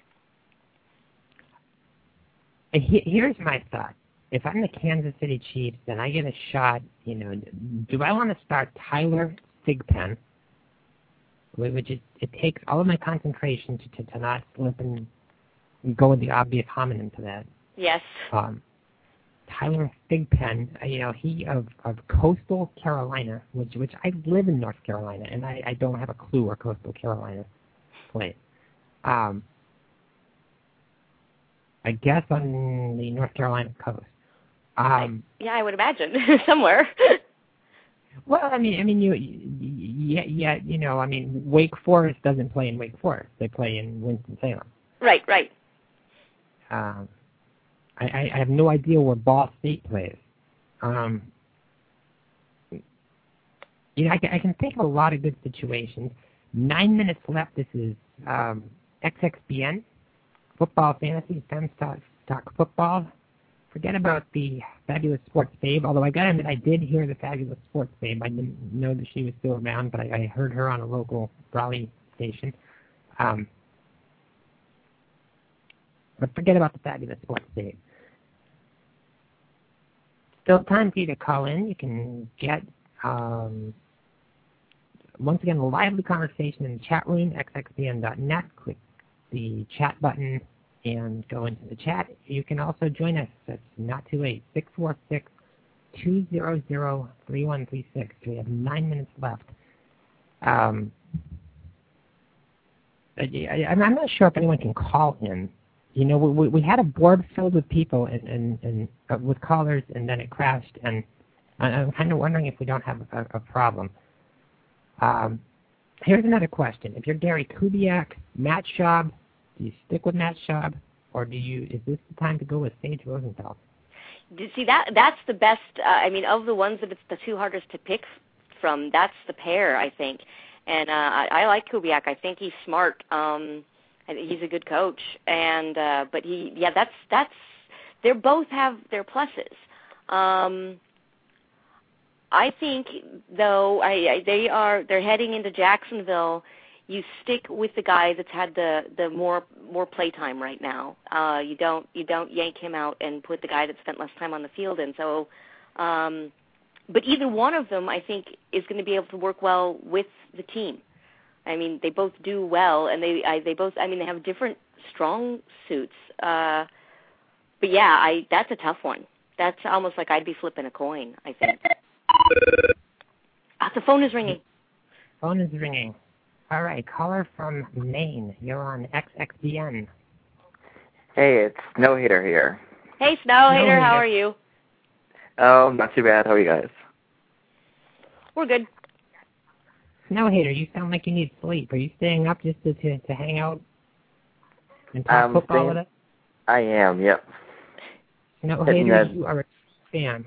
Here's my thought. If I'm the Kansas City Chiefs and I get a shot, do I want to start Tyler Thigpen, which it takes all of my concentration to not slip and go with the obvious homonym to that. Yes. Tyler Thigpen, he of Coastal Carolina, which I live in North Carolina, and I don't have a clue where Coastal Carolina plays. I guess on the North Carolina coast. I would imagine somewhere. Well, I mean, yeah, I mean, Wake Forest doesn't play in Wake Forest. They play in Winston-Salem. Right. I have no idea where Ball State plays. I can think of a lot of good situations. 9 minutes left. This is XXBN, Football Fantasy, Talk Football. Forget about the Fabulous Sports Babe, although I gotta admit I did hear the Fabulous Sports Babe. I didn't know that she was still around, but I heard her on a local Raleigh station. But forget about the Fabulous Sports Babe. Still time for you to call in. You can get, once again, a lively conversation in the chat room, xxbn.net. Click the chat button and go into the chat. You can also join us. It's not too late. 646-200-3136. We have 9 minutes left. I'm not sure if anyone can call in. We had a board filled with people and with callers, and then it crashed. And I'm kind of wondering if we don't have a problem. Here's another question: if you're Gary Kubiak, Matt Schaub, do you stick with Matt Schaub, or is this the time to go with Sage Rosenfeld? See, that's the best. Of the ones that it's the two hardest to pick from, that's the pair, I think. And I like Kubiak. I think he's smart. I think he's a good coach. And but that's they both have their pluses. I think though they're heading into Jacksonville. You stick with the guy that's had the more playtime right now. You don't yank him out and put the guy that spent less time on the field in. So, but either one of them, I think, is going to be able to work well with the team. I mean, they both do well, and they both. I mean, they have different strong suits. But yeah, that's a tough one. That's almost like I'd be flipping a coin, I think. The phone is ringing. Phone is ringing. All right, caller from Maine. You're on XXBN. Hey, it's Snow Hater here. Hey, Snow Hater, how are you? Oh, not too bad. How are you guys? We're good. Snow Hater, you sound like you need sleep. Are you staying up just to hang out and talk football with us? I am, yep. Snow Hater, you are a fan.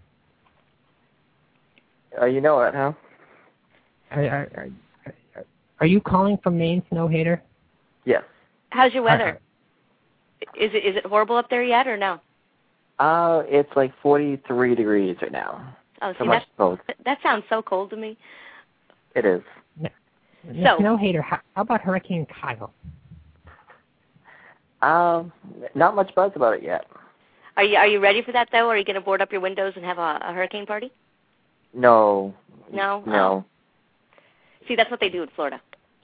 You know it, huh? Are you calling from Maine, Snow Hater? Yes. How's your weather? Is it horrible up there yet, or no? It's like 43 degrees right now. Oh, so much cold. That sounds so cold to me. It is. Snow Hater, how about Hurricane Kyle? Not much buzz about it yet. Are you ready for that though? Are you going to board up your windows and have a hurricane party? No. No. No. See, that's what they do in Florida.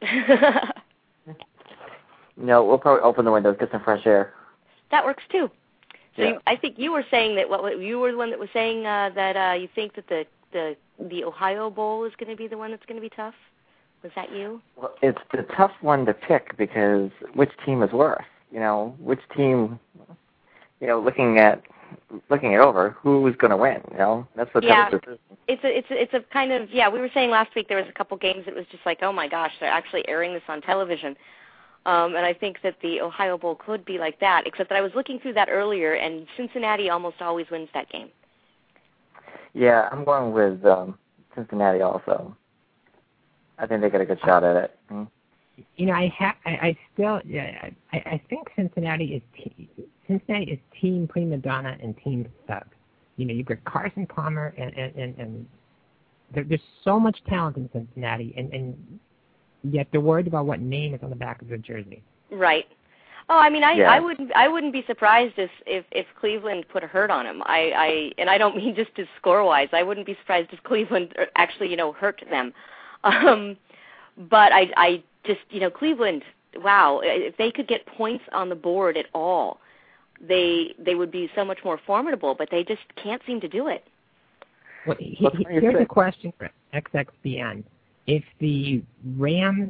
No, we'll probably open the windows, get some fresh air. That works too. So yeah. I think you were saying that you were the one that was saying that you think that the Ohio Bowl is going to be the one that's going to be tough. Was that you? Well, it's the tough one to pick because which team is worse? Which team? Looking it over, who's going to win? That's the toughest decision. It's a kind of we were saying last week there was a couple games that was just like, oh my gosh, they're actually airing this on television. And I think that the Ohio Bowl could be like that, except that I was looking through that earlier, and Cincinnati almost always wins that game. Yeah, I'm going with Cincinnati also. I think they got a good shot at it. I think Cincinnati is team prima donna and team thug. You've got Carson Palmer and there's so much talent in Cincinnati, and yet they're worried about what name is on the back of their jersey. Right. Oh, I mean, I wouldn't be surprised if Cleveland put a hurt on him. And I don't mean just to score wise. I wouldn't be surprised if Cleveland actually hurt them. But I just Cleveland. Wow, if they could get points on the board at all, they would be so much more formidable. But they just can't seem to do it. Well, here's a question for XXBN. If the Rams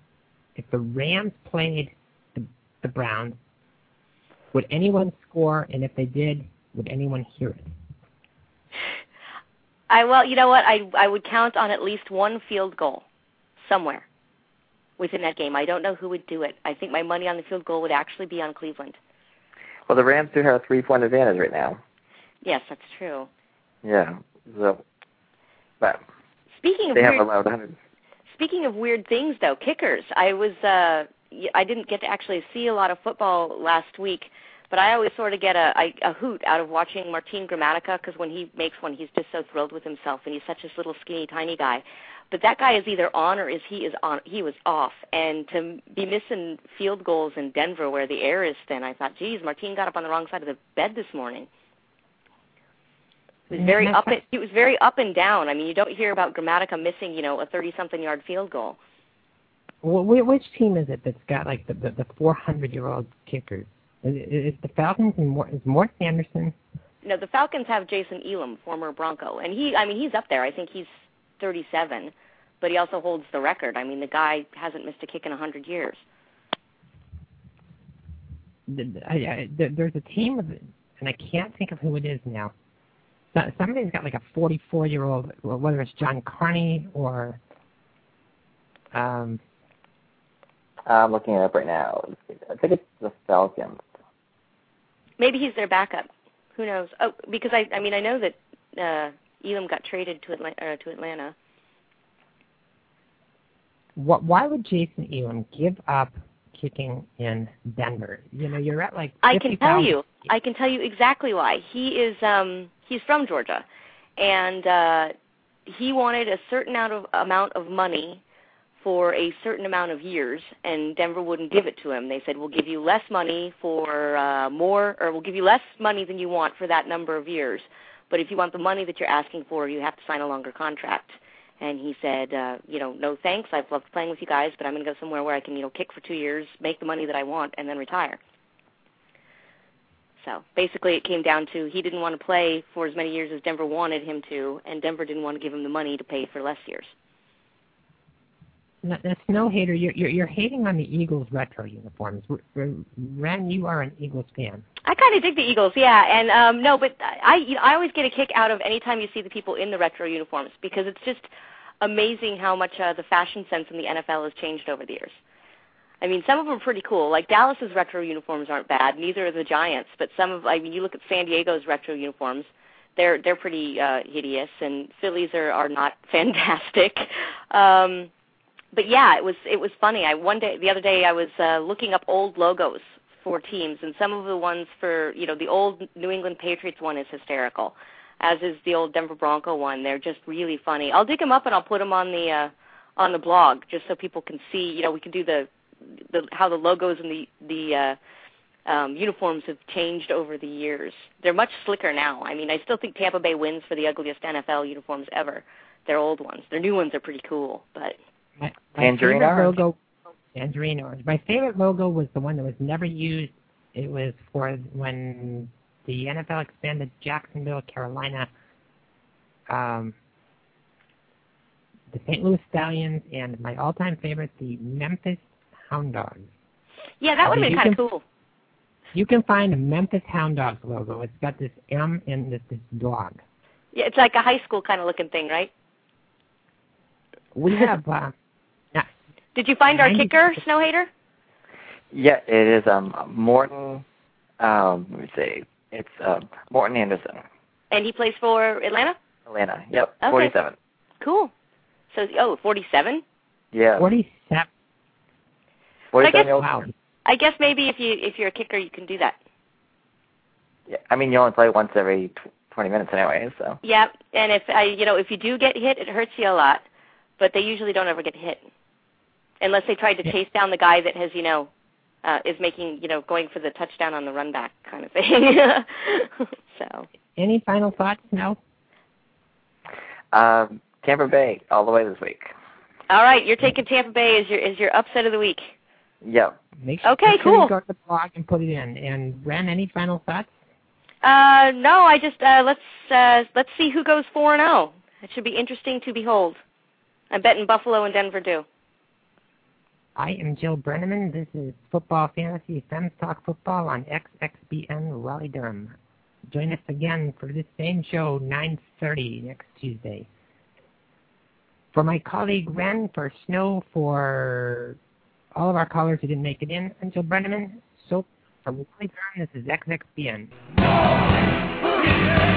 played the Browns, would anyone score? And if they did, would anyone hear it? Well, you know what? I would count on at least one field goal somewhere within that game. I don't know who would do it. I think my money on the field goal would actually be on Cleveland. Well, the Rams do have a 3-point advantage right now. Yes, that's true. Yeah. So, but speaking of weird things, though, kickers. I didn't get to actually see a lot of football last week, but I always sort of get a hoot out of watching Martin Gramatica, because when he makes one, he's just so thrilled with himself, and he's such this little skinny, tiny guy. But that guy is either on or he was off. And to be missing field goals in Denver where the air is thin, I thought, geez, Martin got up on the wrong side of the bed this morning. He was very up and down. I mean, you don't hear about Gramatica missing, a 30-something yard field goal. Well, which team is it that's got like the 400-year-old kickers? Is the Falcons and is Morris Anderson? No, the Falcons have Jason Elam, former Bronco, and he's up there. I think he's 37, but he also holds the record. I mean, the guy hasn't missed a kick in 100 years. There's a team and I can't think of who it is now. Somebody's got like a 44-year-old, whether it's John Carney or... I'm looking it up right now. I think it's the Falcons. Maybe he's their backup. Who knows? Oh, because I know that Elam got traded to Atlanta. Why would Jason Elam give up kicking in Denver? You're at like 50, I can tell you exactly why. He is he's from Georgia, and he wanted a certain amount of money for a certain amount of years, and Denver wouldn't give it to him. They said, we'll give you less money for we'll give you less money than you want for that number of years. But if you want the money that you're asking for, you have to sign a longer contract. And he said, no thanks. I've loved playing with you guys, but I'm going to go somewhere where I can, kick for 2 years, make the money that I want, and then retire. So basically it came down to he didn't want to play for as many years as Denver wanted him to, and Denver didn't want to give him the money to pay for less years. That's no hater. You're hating on the Eagles retro uniforms. Ren, you are an Eagles fan. I kind of dig the Eagles, yeah. And no, but I always get a kick out of any time you see the people in the retro uniforms, because it's just amazing how much the fashion sense in the NFL has changed over the years. I mean, some of them are pretty cool. Like Dallas's retro uniforms aren't bad. Neither are the Giants. But you look at San Diego's retro uniforms, they're pretty hideous, and Phillies are not fantastic. But yeah, it was funny. The other day I was looking up old logos for teams, and some of the ones for the old New England Patriots one is hysterical, as is the old Denver Bronco one. They're just really funny. I'll dig them up and I'll put them on the blog just so people can see. We can do the how the logos and the uniforms have changed over the years. They're much slicker now. I mean, I still think Tampa Bay wins for the ugliest NFL uniforms ever. Their old ones. Their new ones are pretty cool, but. Tangerine orange. My favorite logo was the one that was never used. It was for when the NFL expanded Jacksonville, Carolina, the St. Louis Stallions, and my all-time favorite, the Memphis Hound Dogs. Yeah, that would have been kind of cool. You can find a Memphis Hound Dogs logo. It's got this M and this dog. Yeah, it's like a high school kind of looking thing, right? We have... Did you find our kicker, Snow Hater? Yeah, it is Morton. Let me see. It's Morton Anderson. And he plays for Atlanta? Atlanta, yep. Okay. 47. Cool. So, 47? Yeah. 47. 47. I guess maybe if you're a kicker, you can do that. Yeah, I mean, you only play once every 20 minutes anyway, so. Yeah, and if you do get hit, it hurts you a lot, but they usually don't ever get hit. Unless they tried to chase down the guy that has, is making, going for the touchdown on the run back kind of thing. So. Any final thoughts? No? Tampa Bay all the way this week. All right, you're taking Tampa Bay as your upset of the week. Yep. Okay, cool. You go to the blog and put it in. And Ren, any final thoughts? No, I just let's see who goes 4-0. It should be interesting to behold. I'm betting Buffalo and Denver do. I am Jill Brenneman. This is Football Fantasy Femmes Talk Football on XXBN Raleigh Durham. Join us again for this same show, 9:30 next Tuesday. For my colleague Ren, for Snow, for all of our callers who didn't make it in, until Brenneman, Soap, from Wally Brown, this is XXBN.